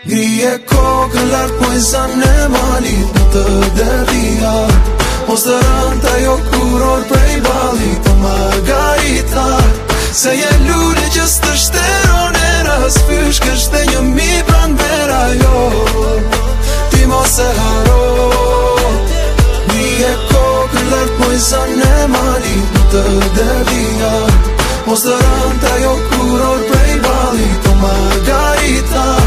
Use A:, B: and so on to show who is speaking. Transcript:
A: Grije kokën lartë poj zanë e malit në të derria. Mos të rënta jo kuror prej balit të margarita. Se je lule që së shteron e rësfysh kështë e një mi pran vera jo. Ti mos e haro. Grije kokën lartë poj zanë e malit në të derria. Mos të rënta jo kuror prej balit të margarita.